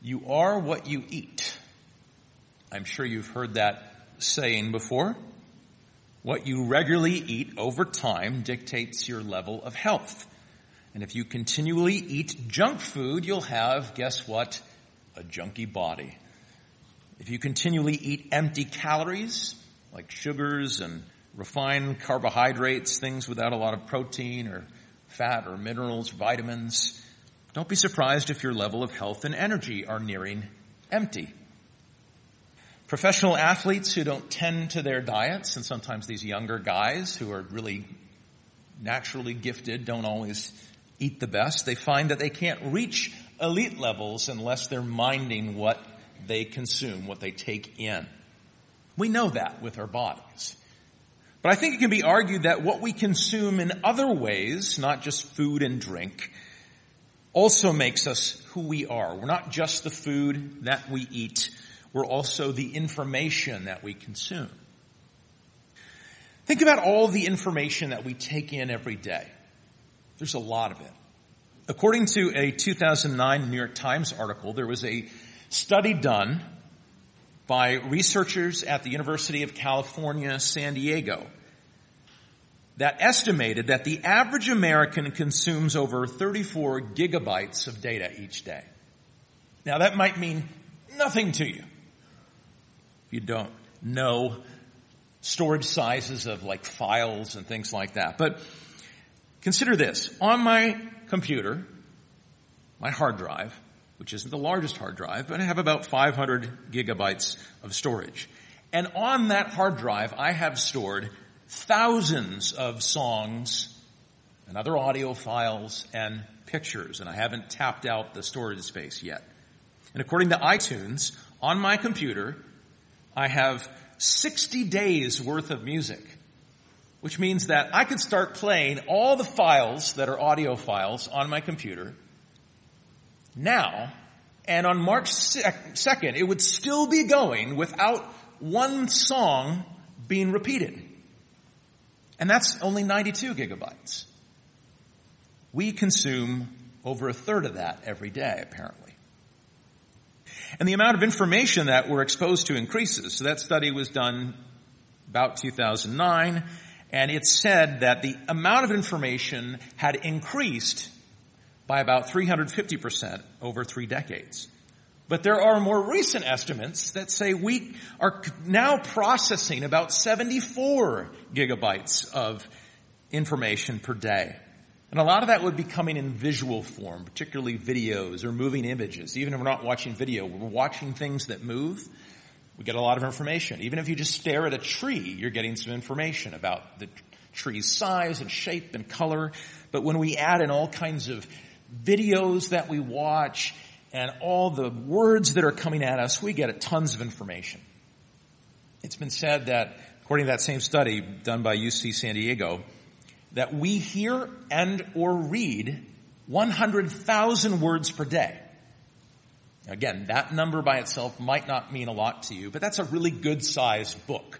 You are what you eat. I'm sure you've heard that saying before. What you regularly eat over time dictates your level of health. And if you continually eat junk food, you'll have, guess what? A junky body. If you continually eat empty calories, like sugars and refined carbohydrates, things without a lot of protein or fat or minerals, vitamins, don't be surprised if your level of health and energy are nearing empty. Professional athletes who don't tend to their diets, and sometimes these younger guys who are really naturally gifted don't always eat the best, they find that they can't reach elite levels unless they're minding what they consume, what they take in. We know that with our bodies. But I think it can be argued that what we consume in other ways, not just food and drink, also makes us who we are. We're not just the food that we eat. We're also the information that we consume. Think about all the information that we take in every day. There's a lot of it. According to a 2009 New York Times article, there was a study done by researchers at the University of California, San Diego, that estimated that the average American consumes over 34 gigabytes of data each day. Now, that might mean nothing to you if you don't know storage sizes of like files and things like that. But consider this. On my computer, my hard drive, which isn't the largest hard drive, but I have about 500 gigabytes of storage. And on that hard drive, I have stored thousands of songs and other audio files and pictures, and I haven't tapped out the storage space yet. And according to iTunes, on my computer, I have 60 days worth of music, which means that I could start playing all the files that are audio files on my computer now, and on March 2nd, it would still be going without one song being repeated. And that's only 92 gigabytes. We consume over a third of that every day, apparently. And the amount of information that we're exposed to increases. So that study was done about 2009, and it said that the amount of information had increased by about 350% over 3 decades. But there are more recent estimates that say we are now processing about 74 gigabytes of information per day. And a lot of that would be coming in visual form, particularly videos or moving images. Even if we're not watching video, we're watching things that move. We get a lot of information. Even if you just stare at a tree, you're getting some information about the tree's size and shape and color. But when we add in all kinds of videos that we watch and all the words that are coming at us, we get tons of information. It's been said that, according to that same study done by UC San Diego, that we hear and or read 100,000 words per day. Again, that number by itself might not mean a lot to you, but that's a really good-sized book.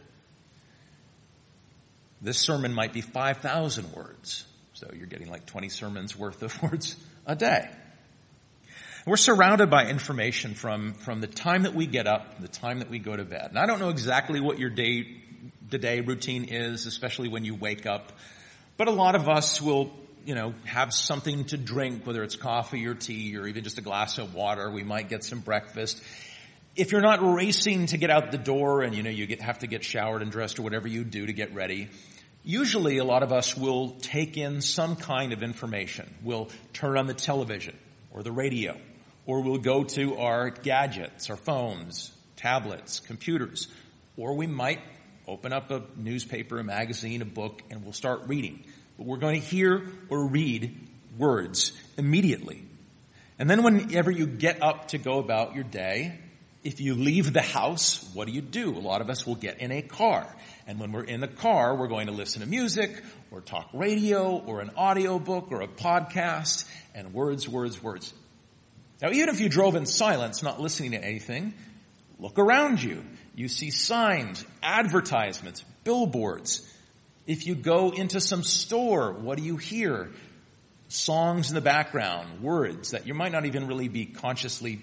This sermon might be 5,000 words, so you're getting like 20 sermons worth of words a day. We're surrounded by information from the time that we get up, the time that we go to bed. And I don't know exactly what your day-to-day routine is, especially when you wake up, but a lot of us will, have something to drink, whether it's coffee or tea or even just a glass of water. We might get some breakfast. If you're not racing to get out the door and, have to get showered and dressed or whatever you do to get ready, usually a lot of us will take in some kind of information. We'll turn on the television or the radio, or we'll go to our gadgets, our phones, tablets, computers, or we might open up a newspaper, a magazine, a book, and we'll start reading. But we're going to hear or read words immediately. And then whenever you get up to go about your day, if you leave the house, what do? A lot of us will get in a car. And when we're in the car, we're going to listen to music or talk radio or an audio book or a podcast, and words. Now, even if you drove in silence, not listening to anything, look around you. You see signs, advertisements, billboards. If you go into some store, what do you hear? Songs in the background, words that you might not even really be consciously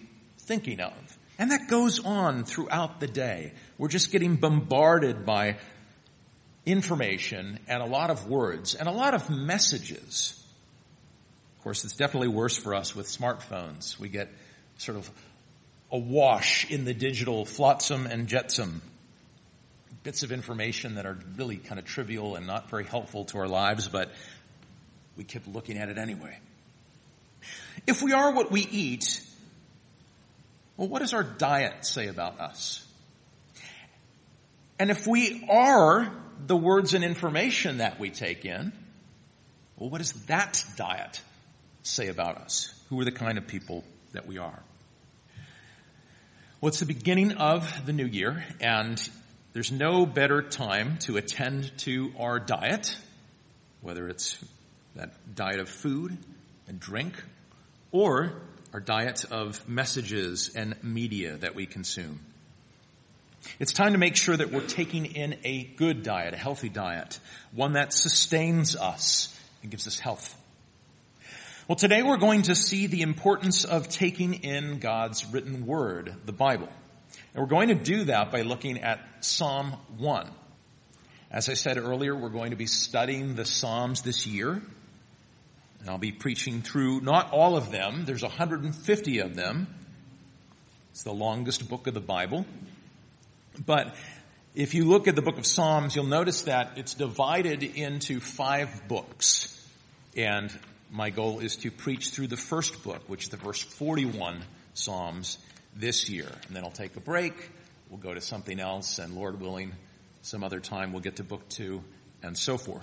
thinking of. And that goes on throughout the day. We're just getting bombarded by information and a lot of words and a lot of messages. Of course, it's definitely worse for us with smartphones. We get sort of awash in the digital flotsam and jetsam. Bits of information that are really kind of trivial and not very helpful to our lives, but we keep looking at it anyway. If we are what we eat, well, what does our diet say about us? And if we are the words and information that we take in, well, what does that diet say about us? Who are the kind of people that we are? Well, it's the beginning of the new year, and there's no better time to attend to our diet, whether it's that diet of food and drink, or our diet of messages and media that we consume. It's time to make sure that we're taking in a good diet, a healthy diet, one that sustains us and gives us health. Well, today we're going to see the importance of taking in God's written word, the Bible. And we're going to do that by looking at Psalm 1. As I said earlier, we're going to be studying the Psalms this year. And I'll be preaching through not all of them. There's 150 of them. It's the longest book of the Bible. But if you look at the book of Psalms, you'll notice that it's divided into 5 books. And my goal is to preach through the first book, which is the verse 41 Psalms this year. And then I'll take a break. We'll go to something else. And Lord willing, some other time we'll get to book 2 and so forth.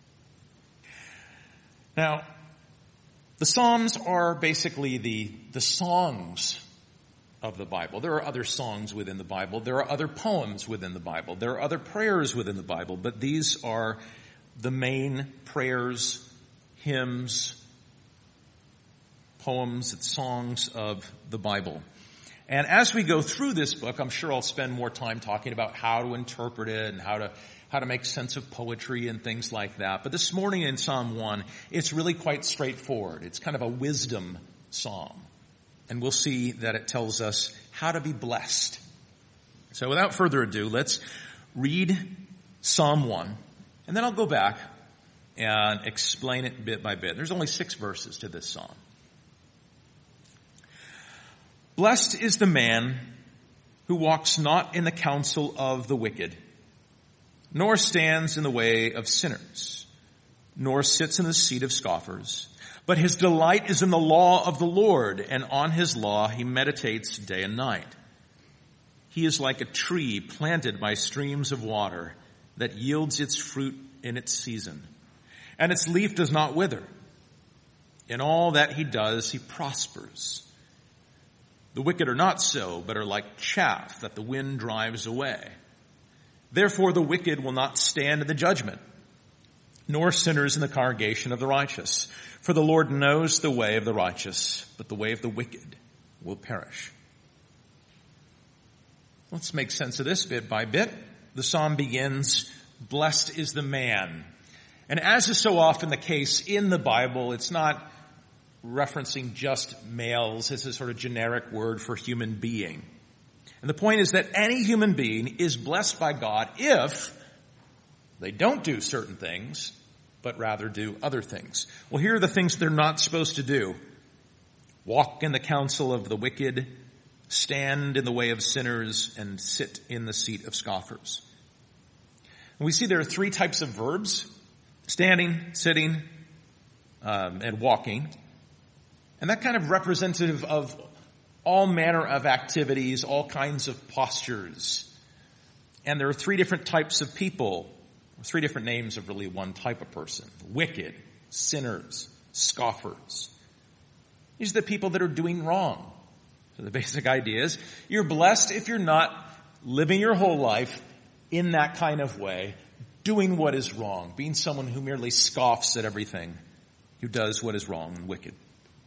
Now, the Psalms are basically the songs of the Bible. There are other songs within the Bible. There are other poems within the Bible. There are other prayers within the Bible. But these are the main prayers, hymns, poems, and songs of the Bible. And as we go through this book, I'm sure I'll spend more time talking about how to interpret it and how to make sense of poetry and things like that. But this morning in Psalm 1, it's really quite straightforward. It's kind of a wisdom psalm. And we'll see that it tells us how to be blessed. So without further ado, let's read Psalm 1. And then I'll go back and explain it bit by bit. There's only 6 verses to this psalm. Blessed is the man who walks not in the counsel of the wicked, nor stands in the way of sinners, nor sits in the seat of scoffers. But his delight is in the law of the Lord, and on his law he meditates day and night. He is like a tree planted by streams of water that yields its fruit in its season, and its leaf does not wither. In all that he does, he prospers. The wicked are not so, but are like chaff that the wind drives away. Therefore the wicked will not stand in the judgment, nor sinners in the congregation of the righteous. For the Lord knows the way of the righteous, but the way of the wicked will perish. Let's make sense of this bit by bit. The psalm begins, blessed is the man. And as is so often the case in the Bible, it's not referencing just males. It's a sort of generic word for human being. And the point is that any human being is blessed by God if they don't do certain things, but rather do other things. Well, here are the things they're not supposed to do. Walk in the counsel of the wicked, stand in the way of sinners, and sit in the seat of scoffers. And we see there are 3 types of verbs: standing, sitting, and walking. And that kind of representative of all manner of activities, all kinds of postures. And there are 3 different types of people, 3 different names of really one type of person: wicked, sinners, scoffers. These are the people that are doing wrong. So the basic idea is you're blessed if you're not living your whole life in that kind of way, doing what is wrong, being someone who merely scoffs at everything, who does what is wrong and wicked.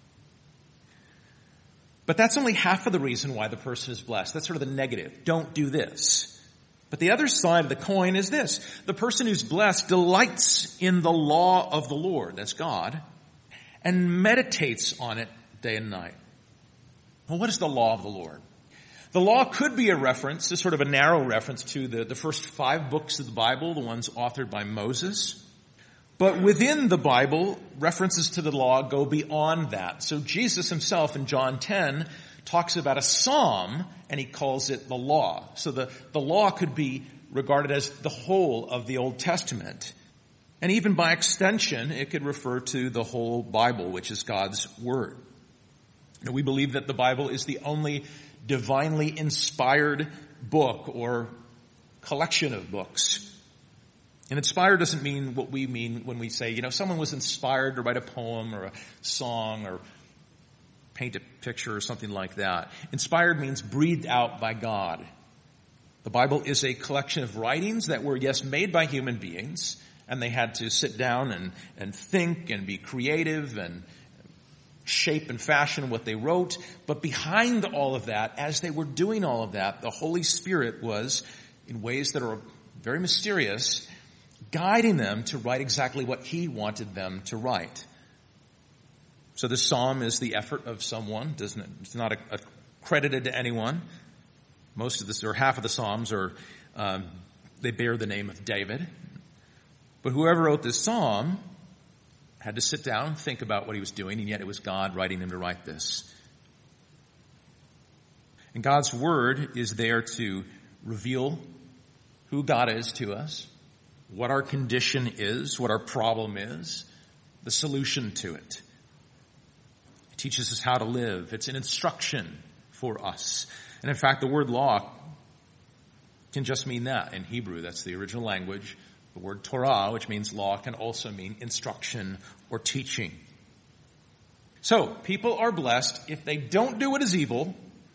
But that's only half of the reason why the person is blessed. That's sort of the negative. Don't do this. But the other side of the coin is this: the person who's blessed delights in the law of the Lord, that's God, and meditates on it day and night. Well, what is the law of the Lord? The law could be a reference, a sort of a narrow reference to the first 5 books of the Bible, the ones authored by Moses. But within the Bible, references to the law go beyond that. So Jesus himself in John 10 talks about a psalm, and he calls it the law. So the law could be regarded as the whole of the Old Testament. And even by extension, it could refer to the whole Bible, which is God's Word. Now, we believe that the Bible is the only divinely inspired book or collection of books. And inspired doesn't mean what we mean when we say, someone was inspired to write a poem or a song or paint a picture or something like that. Inspired means breathed out by God. The Bible is a collection of writings that were, yes, made by human beings, and they had to sit down and think and be creative and shape and fashion what they wrote. But behind all of that, as they were doing all of that, the Holy Spirit was, in ways that are very mysterious, guiding them to write exactly what he wanted them to write. So this psalm is the effort of someone. It's not accredited to anyone. Most of this, or half of the psalms, they bear the name of David. But whoever wrote this psalm had to sit down and think about what he was doing, and yet it was God writing him to write this. And God's word is there to reveal who God is to us, what our condition is, what our problem is, the solution to it. It teaches us how to live. It's an instruction for us. And in fact, the word law can just mean that in Hebrew. That's the original language. The word Torah, which means law, can also mean instruction or teaching. So, people are blessed if they don't do what is evil,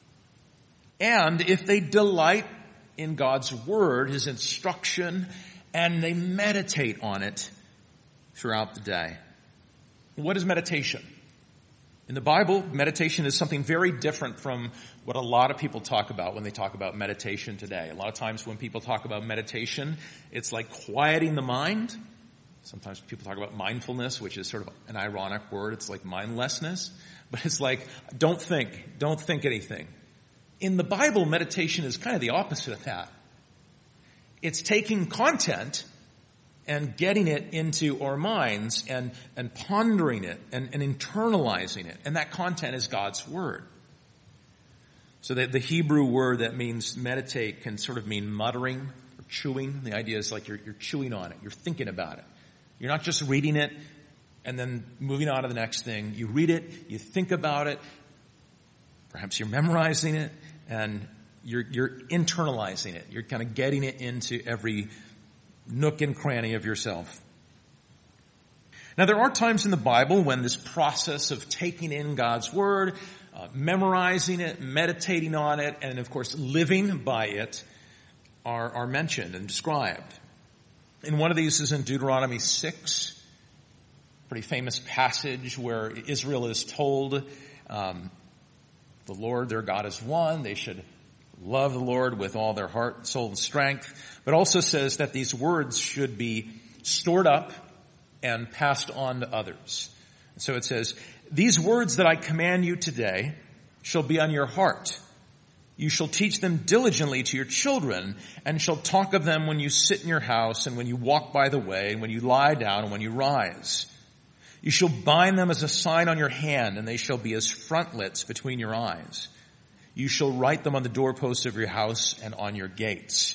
and if they delight in God's word, his instruction, and they meditate on it throughout the day. What is meditation? In the Bible, meditation is something very different from what a lot of people talk about when they talk about meditation today. A lot of times when people talk about meditation, it's like quieting the mind. Sometimes people talk about mindfulness, which is sort of an ironic word. It's like mindlessness. But it's like, don't think anything. In the Bible, meditation is kind of the opposite of that. It's taking content and getting it into our minds and pondering it and internalizing it. And that content is God's word. So that the Hebrew word that means meditate can sort of mean muttering or chewing. The idea is like you're chewing on it. You're thinking about it. You're not just reading it and then moving on to the next thing. You read it, you think about it. Perhaps you're memorizing it and you're internalizing it. You're kind of getting it into every nook and cranny of yourself. Now, there are times in the Bible when this process of taking in God's word, memorizing it, meditating on it, and of course living by it are mentioned and described. And one of these is in Deuteronomy 6, pretty famous passage where Israel is told the Lord their God is one. They should love the Lord with all their heart, soul, and strength, but also says that these words should be stored up and passed on to others. So it says, "These words that I command you today shall be on your heart. You shall teach them diligently to your children, and shall talk of them when you sit in your house, and when you walk by the way, and when you lie down, and when you rise. You shall bind them as a sign on your hand, and they shall be as frontlets between your eyes. You shall write them on the doorposts of your house and on your gates."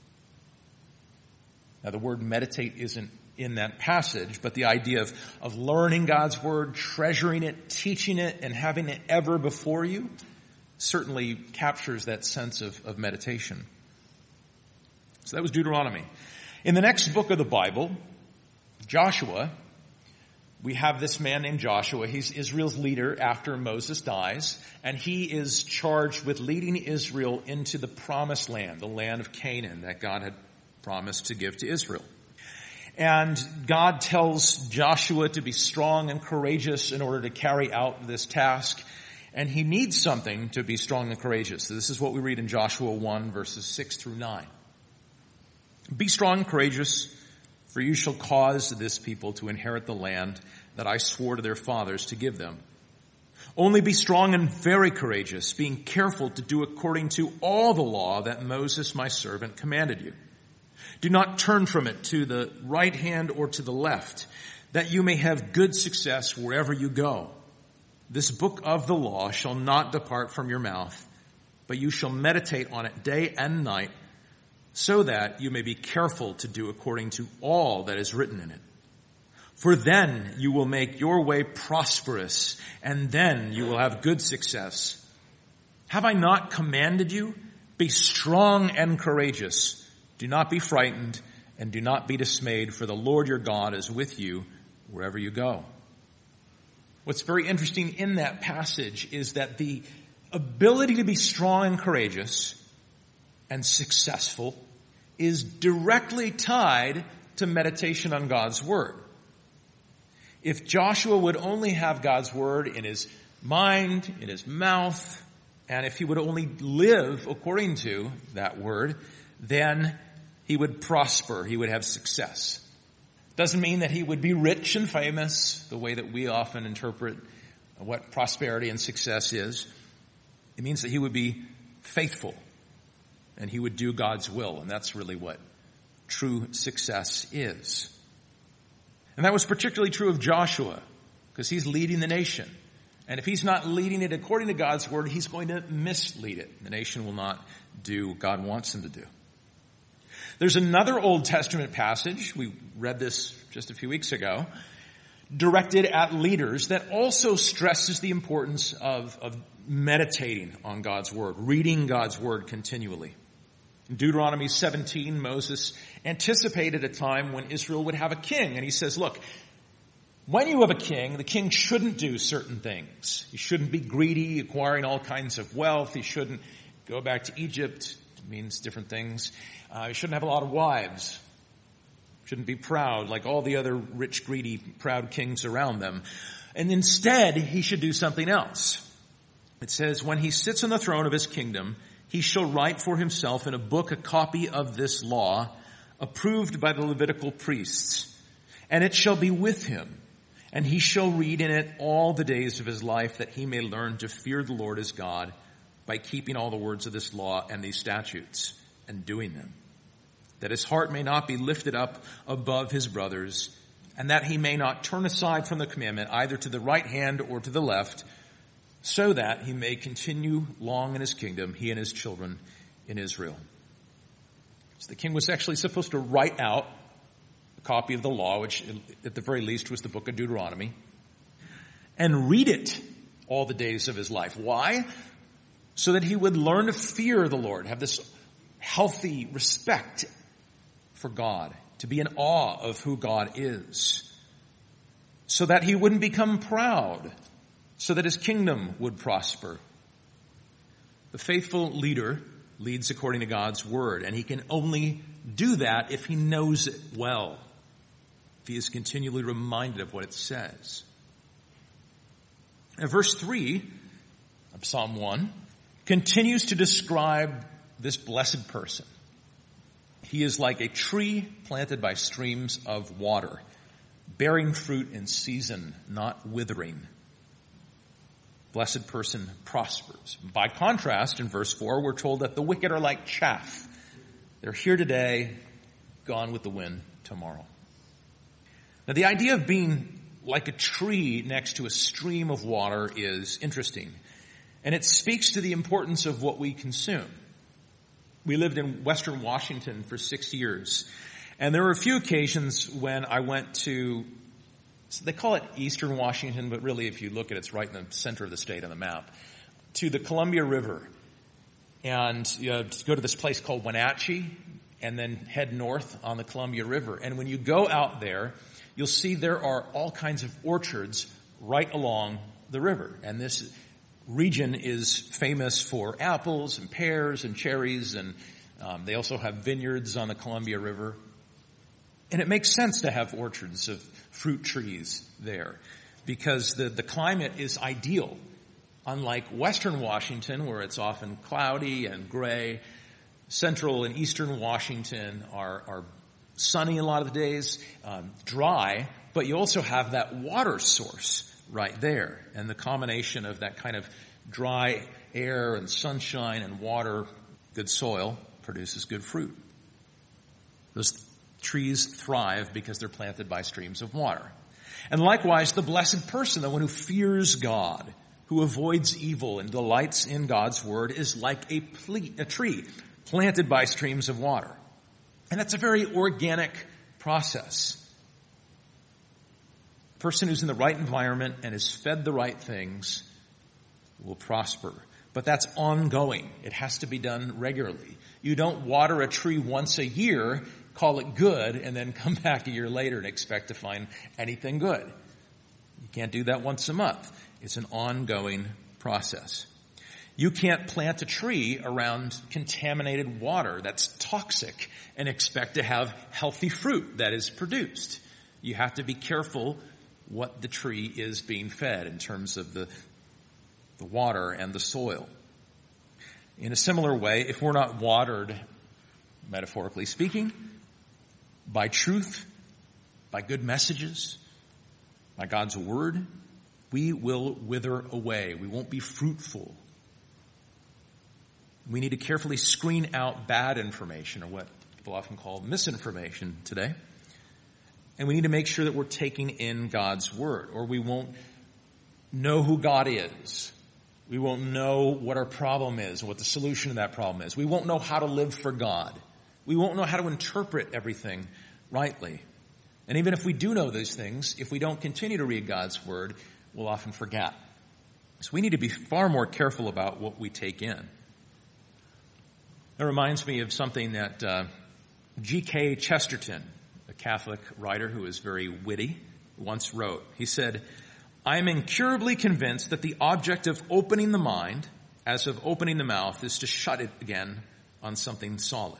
Now, the word meditate isn't in that passage, but the idea of learning God's word, treasuring it, teaching it, and having it ever before you certainly captures that sense of meditation. So that was Deuteronomy. In the next book of the Bible, Joshua, we have this man named Joshua. He's Israel's leader after Moses dies, and he is charged with leading Israel into the promised land, the land of Canaan that God had promised to give to Israel. And God tells Joshua to be strong and courageous in order to carry out this task. And he needs something to be strong and courageous. So this is what we read in Joshua 1, verses 6 through 9. "Be strong and courageous, for you shall cause this people to inherit the land that I swore to their fathers to give them. Only be strong and very courageous, being careful to do according to all the law that Moses my servant commanded you. Do not turn from it to the right hand or to the left, that you may have good success wherever you go. This book of the law shall not depart from your mouth, but you shall meditate on it day and night, so that you may be careful to do according to all that is written in it. For then you will make your way prosperous, and then you will have good success. Have I not commanded you? Be strong and courageous. Do not be frightened, and do not be dismayed, for the Lord your God is with you wherever you go. What's very interesting in that passage is that the ability to be strong and courageous and successful is directly tied to meditation on God's word. If Joshua would only have God's word in his mind, in his mouth, and if he would only live according to that word, then he would prosper, he would have success. Doesn't mean that he would be rich and famous, the way that we often interpret what prosperity and success is. It means that he would be faithful, and he would do God's will, and that's really what true success is. And that was particularly true of Joshua, because he's leading the nation. And if he's not leading it according to God's word, he's going to mislead it. The nation will not do what God wants him to do. There's another Old Testament passage, we read this just a few weeks ago, directed at leaders that also stresses the importance of meditating on God's word, reading God's word continually. In Deuteronomy 17, Moses anticipated a time when Israel would have a king. And he says, look, when you have a king, the king shouldn't do certain things. He shouldn't be greedy, acquiring all kinds of wealth. He shouldn't go back to Egypt. It means different things. He shouldn't have a lot of wives. Shouldn't be proud like all the other rich, greedy, proud kings around them. And instead, he should do something else. It says, when he sits on the throne of his kingdom, he shall write for himself in a book a copy of this law, approved by the Levitical priests. And it shall be with him, and he shall read in it all the days of his life, that he may learn to fear the Lord his God by keeping all the words of this law and these statutes and doing them. That his heart may not be lifted up above his brothers, and that he may not turn aside from the commandment either to the right hand or to the left, so that he may continue long in his kingdom, he and his children in Israel. So the king was actually supposed to write out a copy of the law, which at the very least was the book of Deuteronomy, and read it all the days of his life. Why? So that he would learn to fear the Lord, have this healthy respect for God, to be in awe of who God is, so that he wouldn't become proud, so that his kingdom would prosper. The faithful leader leads according to God's word, and he can only do that if he knows it well, if he is continually reminded of what it says. And verse 3 of Psalm 1 continues to describe this blessed person. He is like a tree planted by streams of water, bearing fruit in season, not withering. Blessed person prospers. By contrast, in verse 4, we're told that the wicked are like chaff. They're here today, gone with the wind tomorrow. Now, the idea of being like a tree next to a stream of water is interesting, and it speaks to the importance of what we consume. We lived in Western Washington for 6 years, and there were a few occasions when I went to, so they call it Eastern Washington, but really if you look at it, it's right in the center of the state on the map, to the Columbia River, and go to this place called Wenatchee, and then head north on the Columbia River. And when you go out there, you'll see there are all kinds of orchards right along the river, and this region is famous for apples and pears and cherries, and they also have vineyards on the Columbia River. And it makes sense to have orchards of fruit trees there because the climate is ideal. Unlike Western Washington, where it's often cloudy and gray, Central and Eastern Washington are sunny a lot of the days, dry, but you also have that water source right there. And the combination of that kind of dry air and sunshine and water, good soil, produces good fruit. Those trees thrive because they're planted by streams of water. And likewise, the blessed person, the one who fears God, who avoids evil and delights in God's word, is like a tree planted by streams of water. And that's a very organic process. A person who's in the right environment and is fed the right things will prosper. But that's ongoing. It has to be done regularly. You don't water a tree once a year, call it good, and then come back a year later and expect to find anything good. You can't do that once a month. It's an ongoing process. You can't plant a tree around contaminated water that's toxic and expect to have healthy fruit that is produced. You have to be careful what the tree is being fed in terms of the water and the soil. In a similar way, if we're not watered, metaphorically speaking, by truth, by good messages, by God's word, we will wither away. We won't be fruitful. We need to carefully screen out bad information, or what people often call misinformation today. And we need to make sure that we're taking in God's word, or we won't know who God is. We won't know what our problem is, what the solution to that problem is. We won't know how to live for God. We won't know how to interpret everything rightly. And even if we do know those things, if we don't continue to read God's word, we'll often forget. So we need to be far more careful about what we take in. That reminds me of something that G.K. Chesterton, a Catholic writer who is very witty, once wrote. He said, "I am incurably convinced that the object of opening the mind, as of opening the mouth, is to shut it again on something solid."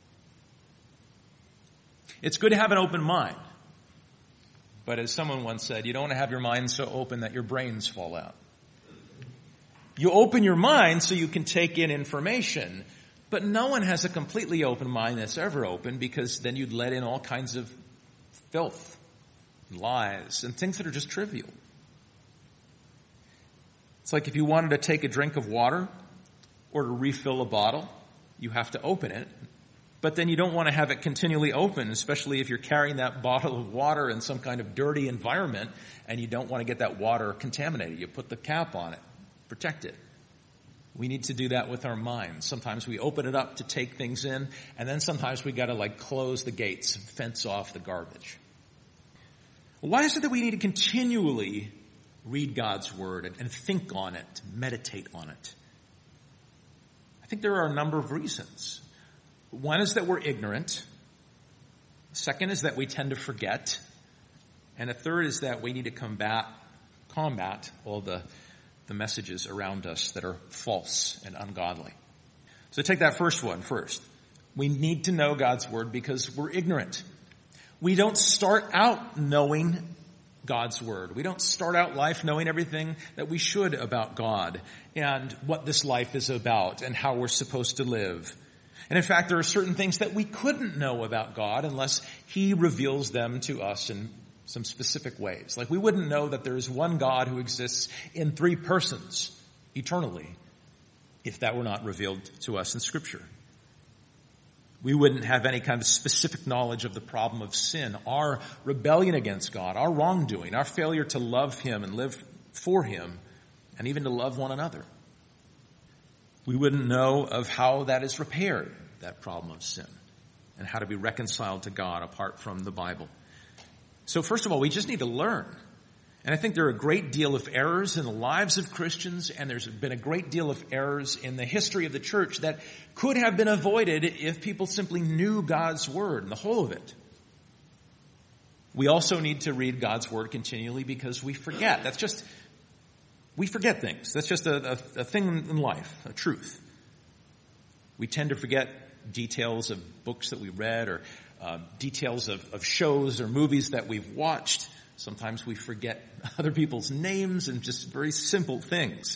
It's good to have an open mind. But as someone once said, you don't want to have your mind so open that your brains fall out. You open your mind so you can take in information, but no one has a completely open mind that's ever open, because then you'd let in all kinds of filth, lies, and things that are just trivial. It's like if you wanted to take a drink of water or to refill a bottle, you have to open it. But then you don't want to have it continually open, especially if you're carrying that bottle of water in some kind of dirty environment and you don't want to get that water contaminated. You put the cap on it, protect it. We need to do that with our minds. Sometimes we open it up to take things in, and then sometimes we got to close the gates and fence off the garbage. Why is it that we need to continually read God's word and think on it, meditate on it? I think there are a number of reasons. One is that we're ignorant. Second is that we tend to forget. And a third is that we need to combat all the messages around us that are false and ungodly. So take that first one first. We need to know God's word because we're ignorant. We don't start out knowing God's word. We don't start out life knowing everything that we should about God and what this life is about and how we're supposed to live. And in fact, there are certain things that we couldn't know about God unless He reveals them to us in some specific ways. Like we wouldn't know that there is one God who exists in three persons eternally if that were not revealed to us in Scripture. We wouldn't have any kind of specific knowledge of the problem of sin, our rebellion against God, our wrongdoing, our failure to love Him and live for Him, and even to love one another. We wouldn't know of how that is repaired, that problem of sin, and how to be reconciled to God apart from the Bible. So first of all, we just need to learn. And I think there are a great deal of errors in the lives of Christians, and there's been a great deal of errors in the history of the church that could have been avoided if people simply knew God's word and the whole of it. We also need to read God's word continually because we forget. We forget things. That's just a thing in life, a truth. We tend to forget details of books that we read or details of shows or movies that we've watched. Sometimes we forget other people's names and just very simple things.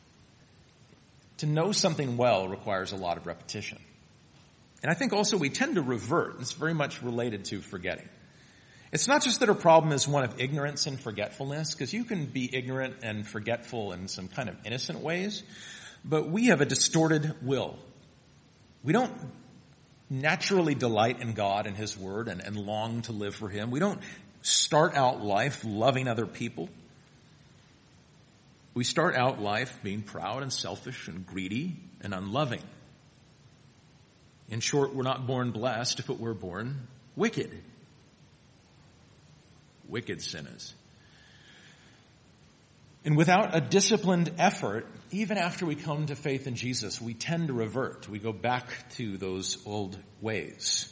To know something well requires a lot of repetition. And I think also we tend to revert. It's very much related to forgetting. It's not just that our problem is one of ignorance and forgetfulness, because you can be ignorant and forgetful in some kind of innocent ways, but we have a distorted will. We don't naturally delight in God and His Word and long to live for Him. We don't start out life loving other people. We start out life being proud and selfish and greedy and unloving. In short, we're not born blessed, but we're born wicked. Wicked sinners. And without a disciplined effort, even after we come to faith in Jesus, we tend to revert. We go back to those old ways.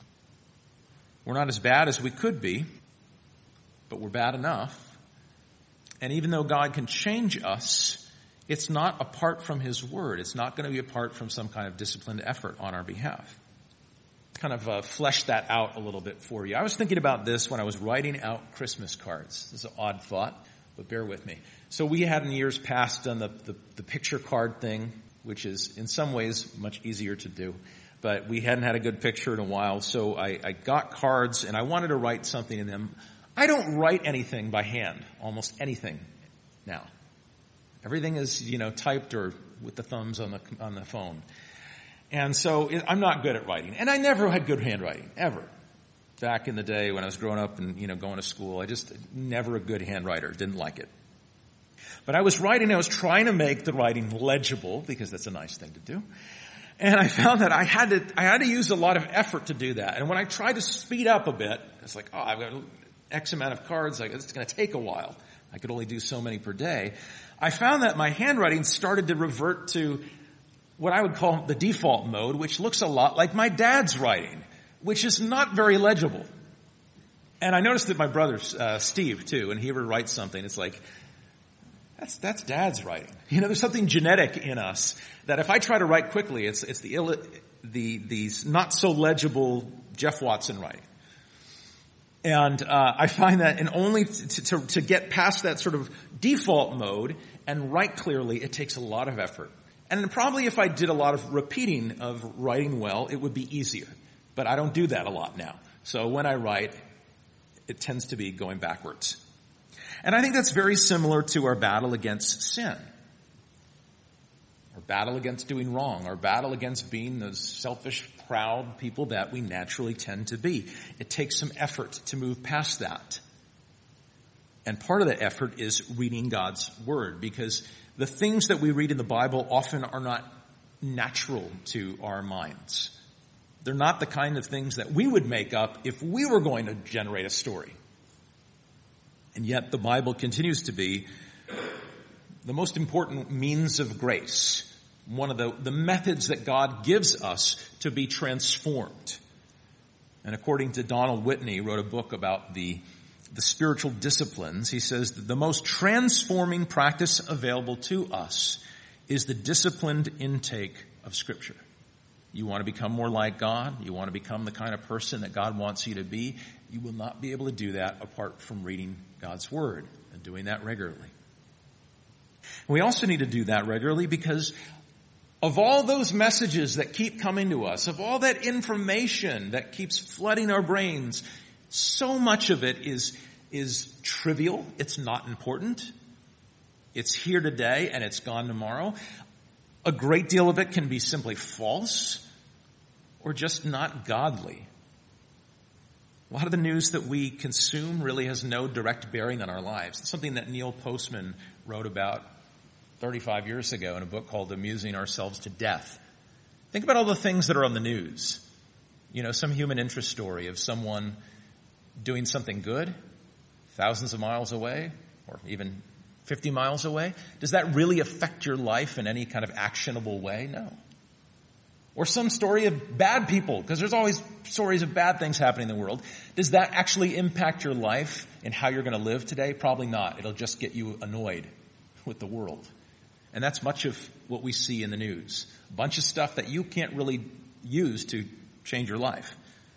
We're not as bad as we could be, but we're bad enough. And even though God can change us, it's not apart from His Word. It's not going to be apart from some kind of disciplined effort on our behalf. Kind of flesh that out a little bit for you. I was thinking about this when I was writing out Christmas cards. This is an odd thought, but bear with me. So we had in years past done the picture card thing, which is in some ways much easier to do. But we hadn't had a good picture in a while, so I got cards and I wanted to write something in them. I don't write anything by hand, almost anything now. Everything is, typed or with the thumbs on the phone. And so I'm not good at writing. And I never had good handwriting, ever. Back in the day when I was growing up and, going to school, I just never a good handwriter, didn't like it. But I was trying to make the writing legible, because that's a nice thing to do. And I found that I had to use a lot of effort to do that. And when I tried to speed up a bit, it's like, I've got X amount of cards, it's going to take a while. I could only do so many per day. I found that my handwriting started to revert to what I would call the default mode, which looks a lot like my dad's writing, which is not very legible. And I noticed that my brother, Steve, too, when he ever writes something, it's like, that's dad's writing. There's something genetic in us that if I try to write quickly, it's the not so legible Jeff Watson writing. And I find that in only to get past that sort of default mode and write clearly, it takes a lot of effort. And probably if I did a lot of repeating of writing well, it would be easier. But I don't do that a lot now. So when I write, it tends to be going backwards. And I think that's very similar to our battle against sin. Our battle against doing wrong. Our battle against being those selfish, proud people that we naturally tend to be. It takes some effort to move past that. And part of that effort is reading God's Word, because the things that we read in the Bible often are not natural to our minds. They're not the kind of things that we would make up if we were going to generate a story. And yet the Bible continues to be the most important means of grace, one of the methods that God gives us to be transformed. And according to Donald Whitney, he wrote a book about the spiritual disciplines. He says that the most transforming practice available to us is the disciplined intake of Scripture. You want to become more like God? You want to become the kind of person that God wants you to be? You will not be able to do that apart from reading God's Word and doing that regularly. And we also need to do that regularly because of all those messages that keep coming to us, of all that information that keeps flooding our brains, so much of it is trivial. It's not important. It's here today and it's gone tomorrow. A great deal of it can be simply false or just not godly. A lot of the news that we consume really has no direct bearing on our lives. It's something that Neil Postman wrote about 35 years ago in a book called Amusing Ourselves to Death. Think about all the things that are on the news. Some human interest story of someone doing something good thousands of miles away or even 50 miles away. Does that really affect your life in any kind of actionable way? No. Or some story of bad people, because there's always stories of bad things happening in the world. Does that actually impact your life and how you're going to live today? Probably not. It'll just get you annoyed with the world. And that's much of what we see in the news. A bunch of stuff that you can't really use to change your life.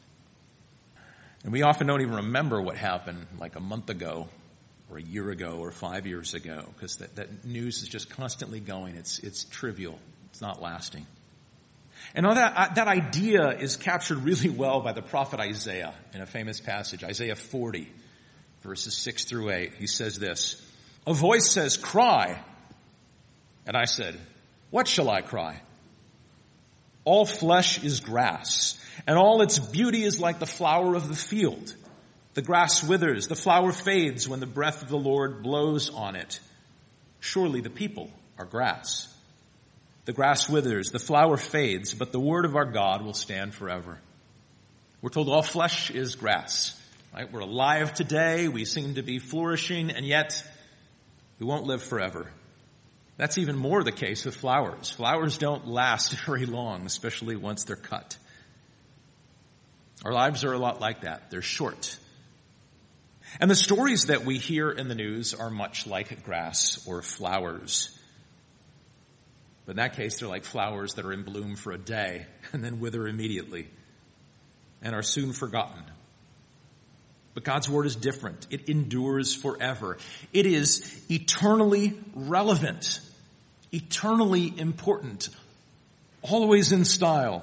And we often don't even remember what happened like a month ago or a year ago or 5 years ago, because that news is just constantly going. It's trivial. It's not lasting. And that idea is captured really well by the prophet Isaiah in a famous passage, Isaiah 40, verses 6 through 8. He says this, "A voice says, 'Cry.' And I said, 'What shall I cry?' All flesh is grass, and all its beauty is like the flower of the field. The grass withers, the flower fades when the breath of the Lord blows on it. Surely the people are grass. The grass withers, the flower fades, but the word of our God will stand forever." We're told all flesh is grass, right? We're alive today, we seem to be flourishing, and yet we won't live forever. That's even more the case with flowers. Flowers don't last very long, especially once they're cut. Our lives are a lot like that. They're short. And the stories that we hear in the news are much like grass or flowers. But in that case, they're like flowers that are in bloom for a day and then wither immediately and are soon forgotten. But God's word is different. It endures forever. It is eternally relevant, eternally important, always in style.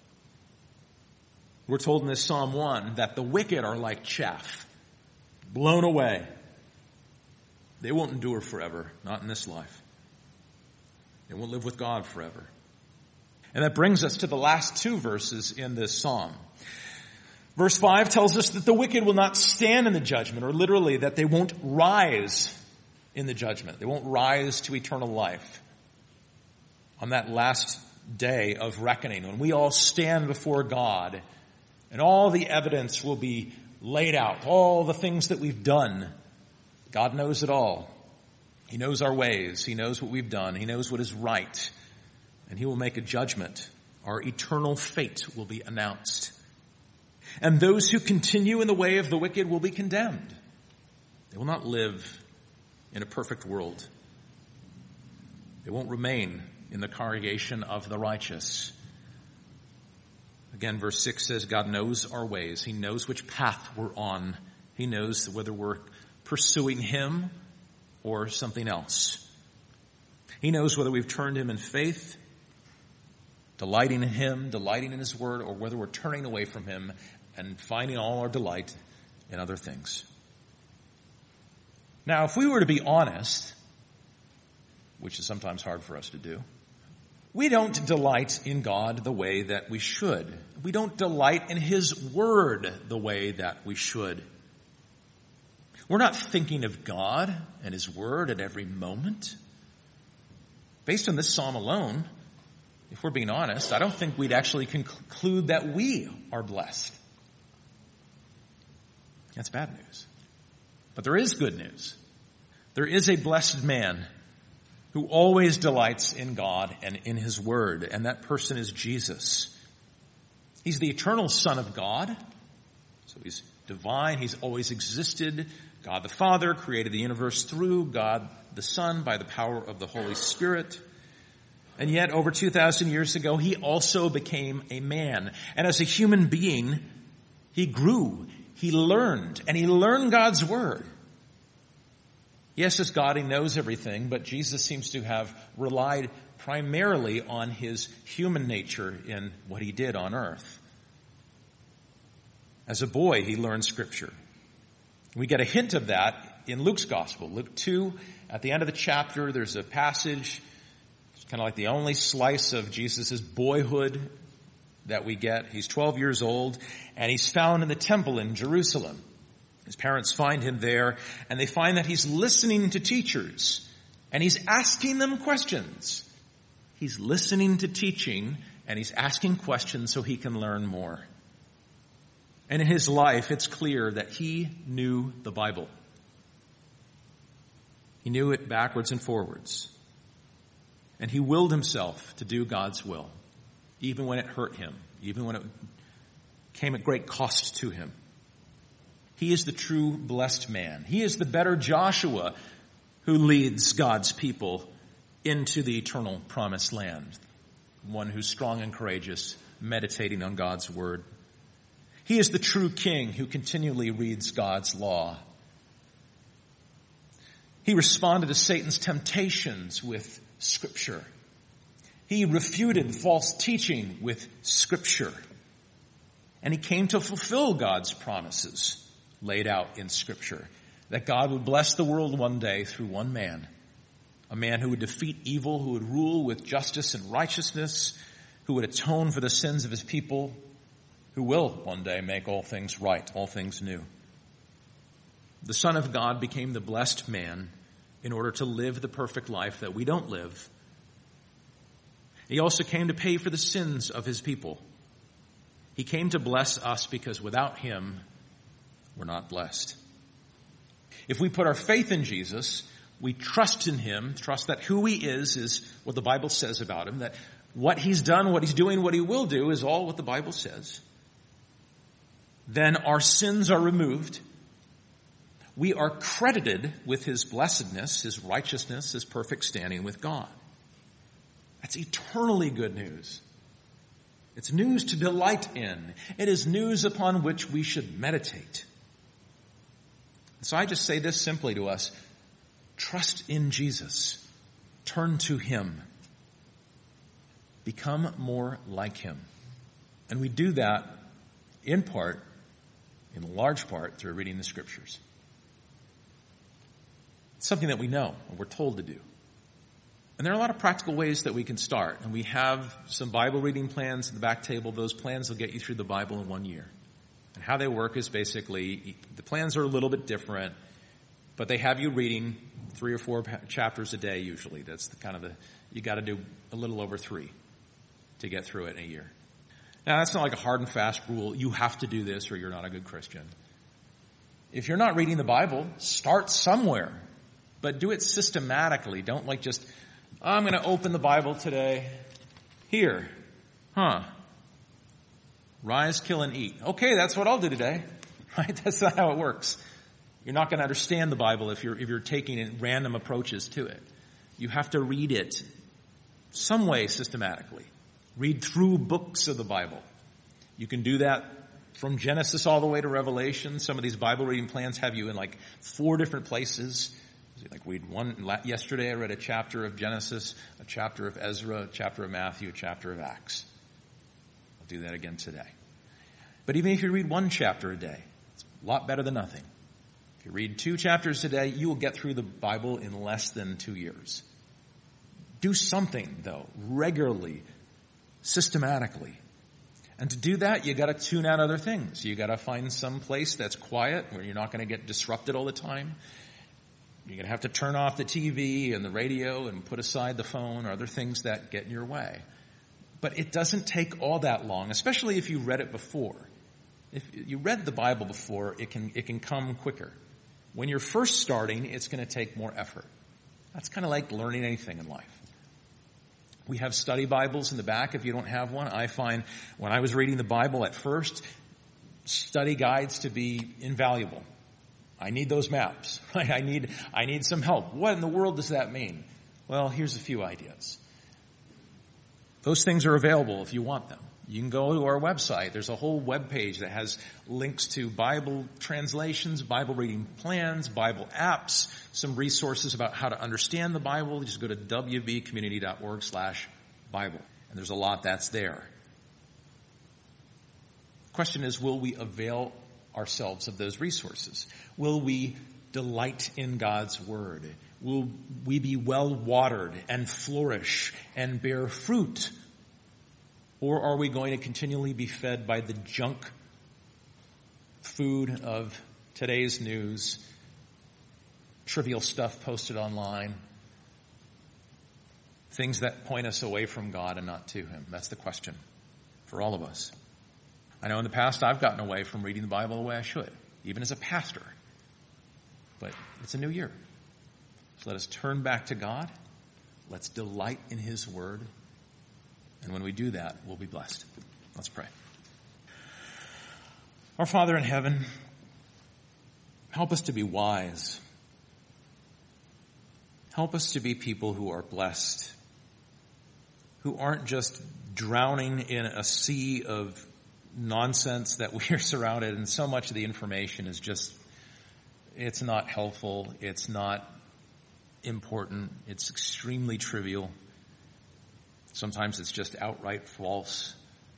We're told in this Psalm 1 that the wicked are like chaff, blown away. They won't endure forever, not in this life. They won't live with God forever. And that brings us to the last two verses in this psalm. Verse 5 tells us that the wicked will not stand in the judgment, or literally that they won't rise in the judgment. They won't rise to eternal life on that last day of reckoning, when we all stand before God and all the evidence will be laid out, all the things that we've done. God knows it all. He knows our ways. He knows what we've done. He knows what is right. And he will make a judgment. Our eternal fate will be announced. And those who continue in the way of the wicked will be condemned. They will not live in a perfect world. They won't remain in the congregation of the righteous. Again, verse 6 says God knows our ways. He knows which path we're on. He knows whether we're pursuing him or something else. He knows whether we've turned him in faith, delighting in him, delighting in his word, or whether we're turning away from him and finding all our delight in other things. Now, if we were to be honest, which is sometimes hard for us to do, we don't delight in God the way that we should. We don't delight in his word the way that we should. We're not thinking of God and his word at every moment. Based on this psalm alone, if we're being honest, I don't think we'd actually conclude that we are blessed. That's bad news. But there is good news. There is a blessed man who always delights in God and in his word, and that person is Jesus. He's the eternal Son of God, so he's divine, he's always existed. God the Father created the universe through God the Son by the power of the Holy Spirit. And yet, over 2,000 years ago, he also became a man. And as a human being, he grew, he learned God's word. Yes, as God, he knows everything, but Jesus seems to have relied primarily on his human nature in what he did on earth. As a boy, he learned Scripture. We get a hint of that in Luke's Gospel. Luke 2, at the end of the chapter, there's a passage. It's kind of like the only slice of Jesus' boyhood that we get. He's 12 years old, and he's found in the temple in Jerusalem. His parents find him there, and they find that he's listening to teachers, and he's asking them questions. He's listening to teaching, and he's asking questions so he can learn more. And in his life, it's clear that he knew the Bible. He knew it backwards and forwards. And he willed himself to do God's will, even when it hurt him, even when it came at great cost to him. He is the true blessed man. He is the better Joshua who leads God's people into the eternal promised land. One who's strong and courageous, meditating on God's word. He is the true king who continually reads God's law. He responded to Satan's temptations with Scripture. He refuted false teaching with Scripture. And he came to fulfill God's promises laid out in Scripture, that God would bless the world one day through one man, a man who would defeat evil, who would rule with justice and righteousness, who would atone for the sins of his people, who will one day make all things right, all things new. The Son of God became the blessed man in order to live the perfect life that we don't live. He also came to pay for the sins of his people. He came to bless us because without him, we're not blessed. If we put our faith in Jesus, we trust in him, trust that who he is what the Bible says about him, that what he's done, what he's doing, what he will do is all what the Bible says, then our sins are removed. We are credited with his blessedness, his righteousness, his perfect standing with God. That's eternally good news. It's news to delight in. It is news upon which we should meditate. So I just say this simply to us: trust in Jesus. Turn to him. Become more like him. And we do that in large part, through reading the Scriptures. It's something that we know and we're told to do. And there are a lot of practical ways that we can start. And we have some Bible reading plans at the back table. Those plans will get you through the Bible in 1 year. And how they work is basically, the plans are a little bit different, but they have you reading 3 or 4 chapters a day usually. That's you got to do a little over 3 to get through it in a year. Now, that's not like a hard and fast rule. You have to do this or you're not a good Christian. If you're not reading the Bible, start somewhere, but do it systematically. Don't just, I'm going to open the Bible today. Here. Rise, kill, and eat. Okay, that's what I'll do today. Right? That's not how it works. You're not going to understand the Bible if you're taking random approaches to it. You have to read it some way systematically. Read through books of the Bible. You can do that from Genesis all the way to Revelation. Some of these Bible reading plans have you in 4 different places. Read one. Yesterday I read a chapter of Genesis, a chapter of Ezra, a chapter of Matthew, a chapter of Acts. I'll do that again today. But even if you read 1 chapter a day, it's a lot better than nothing. If you read 2 chapters a day, you will get through the Bible in less than 2 years. Do something, though, regularly, systematically. And to do that, you got to tune out other things. You got to find some place that's quiet where you're not going to get disrupted all the time. You're going to have to turn off the TV and the radio and put aside the phone or other things that get in your way. But it doesn't take all that long, especially if you read it before. If you read the Bible before, it can come quicker. When you're first starting, it's going to take more effort. That's kind of like learning anything in life. We have study Bibles in the back if you don't have one. I find when I was reading the Bible at first, study guides to be invaluable. I need those maps, right? I need some help. What in the world does that mean? Well, here's a few ideas. Those things are available if you want them. You can go to our website. There's a whole web page that has links to Bible translations, Bible reading plans, Bible apps, some resources about how to understand the Bible. Just go to wbcommunity.org/Bible. And there's a lot that's there. The question is, will we avail ourselves of those resources? Will we delight in God's Word? Will we be well watered and flourish and bear fruit? Or are we going to continually be fed by the junk food of today's news, trivial stuff posted online, things that point us away from God and not to Him? That's the question for all of us. I know in the past I've gotten away from reading the Bible the way I should, even as a pastor. But it's a new year. So let us turn back to God. Let's delight in His Word. And when we do that, we'll be blessed. Let's pray. Our Father in heaven, help us to be wise. Help us to be people who are blessed, who aren't just drowning in a sea of nonsense that we are surrounded, and so much of the information is just, it's not helpful, it's not important, it's extremely trivial. Sometimes it's just outright false.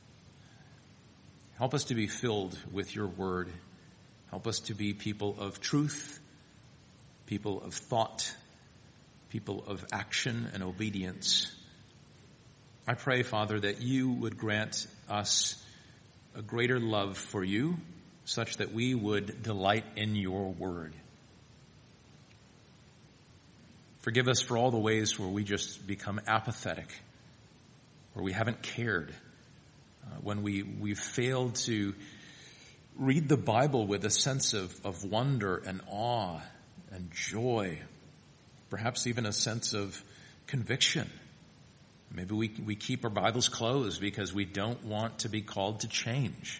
Help us to be filled with your word. Help us to be people of truth, people of thought, people of action and obedience. I pray, Father, that you would grant us a greater love for you, such that we would delight in your word. Forgive us for all the ways where we just become apathetic, where we haven't cared, when we've failed to read the Bible with a sense of wonder and awe and joy, perhaps even a sense of conviction. Maybe we keep our Bibles closed because we don't want to be called to change.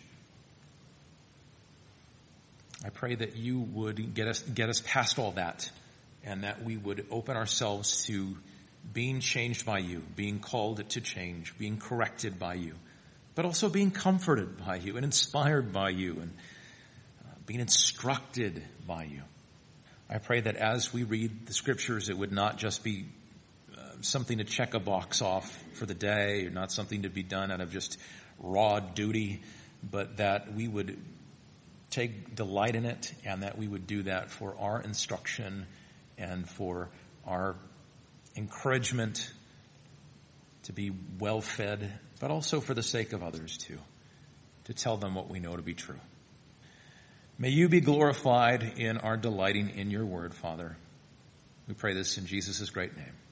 I pray that you would get us past all that, and that we would open ourselves to being changed by you, being called to change, being corrected by you, but also being comforted by you and inspired by you and being instructed by you. I pray that as we read the scriptures, it would not just be something to check a box off for the day, or not something to be done out of just raw duty, but that we would take delight in it, and that we would do that for our instruction and for our encouragement to be well fed, but also for the sake of others too, to tell them what we know to be true. May you be glorified in our delighting in your word, Father. We pray this in Jesus' great name.